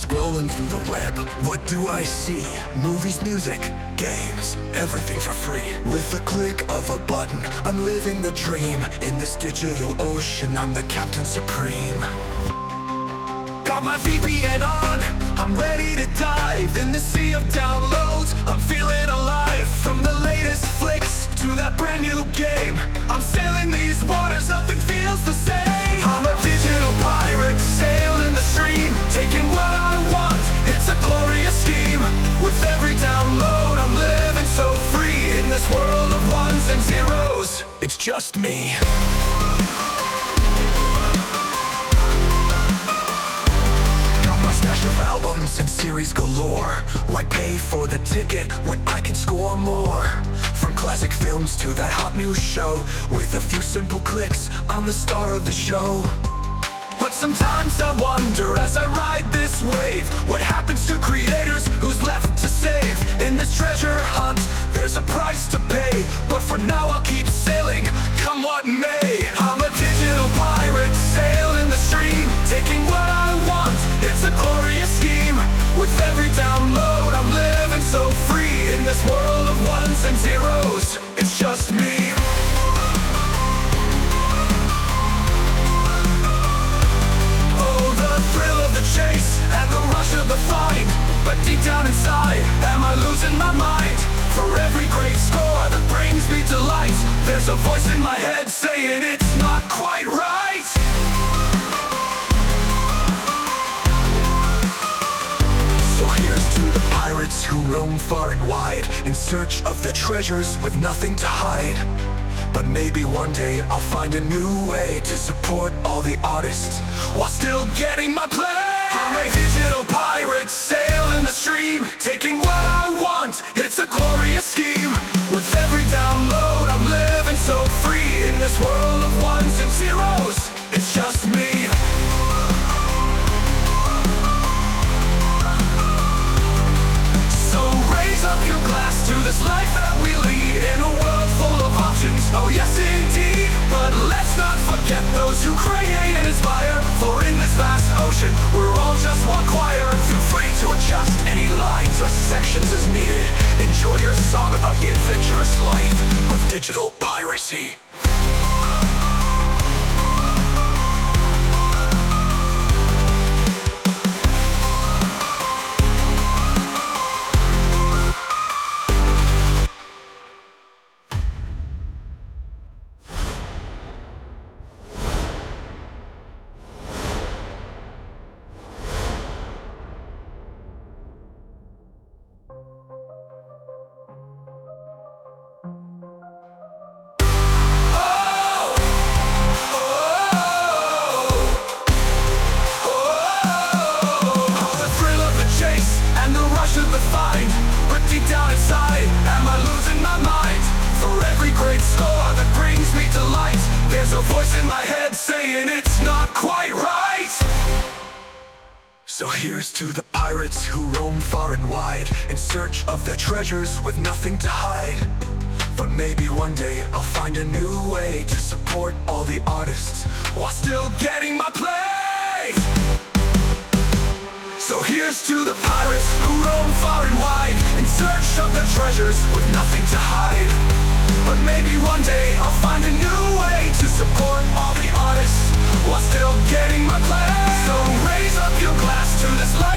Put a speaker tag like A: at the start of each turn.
A: Scrolling through the web, what do I see? Movies, music, games, everything for free. With the click of a button, I'm living the dream. In this digital ocean, I'm the captain supreme. Got my VPN on, I'm ready to dive. In the sea of downloads, I'm feeling alive. From the latest flicks to that brand new game, I'm sailing these waters, nothing feels the same. I'm a digital pirate, sailing the stream, taking what I want, it's a glorious scheme. With every download, I'm living so free. In this world of ones and zeros, it's just me. Stash of albums and series galore. Why pay for the ticket when I can score more? From classic films to that hot new show, with a few simple clicks, I'm the star of the show. But sometimes I wonder as I ride this wave, what happens to creators, who's left to save? In this treasure hunt, there's a price to pay, but for now I'll keep sailing, come what may. I'm a digital pirate, sailing the stream, taking what I want, it's a glorious scheme. With every download, I'm living so free. In this world of ones and zeros, it's just me. Thrill of the chase and the rush of the find, but deep down inside, am I losing my mind? For every great score that brings me delight, there's a voice in my head saying it's not quite right. So here's to the pirates who roam far and wide, in search of the treasures with nothing to hide. But maybe one day I'll find a new way to support all the artists while still getting my play. I'm a digital pirate, sailing the stream, taking what I want, it's a glorious scheme. With every download, I'm living so free. In this world of ones and zeros, it's just me. So raise up your glass to this life that we lead, in a world full of options, oh yes indeed. But let's not forget those who create and inspire, for in this vast ocean, we're all just one choir. Feel free to adjust any lines or sections as needed. Enjoy your song about the adventurous life of digital piracy. But deep down inside, am I losing my mind? For every great score that brings me delight, there's a voice in my head saying it's not quite right. So here's to the pirates who roam far and wide, in search of their treasures with nothing to hide. But maybe one day I'll find a new way to support all the artists while still getting my play. So here's to the pirates who roam far and wide, in search of their treasures with nothing to hide. But maybe one day I'll find a new way to support all the artists while still getting my play. So raise up your glass to this life.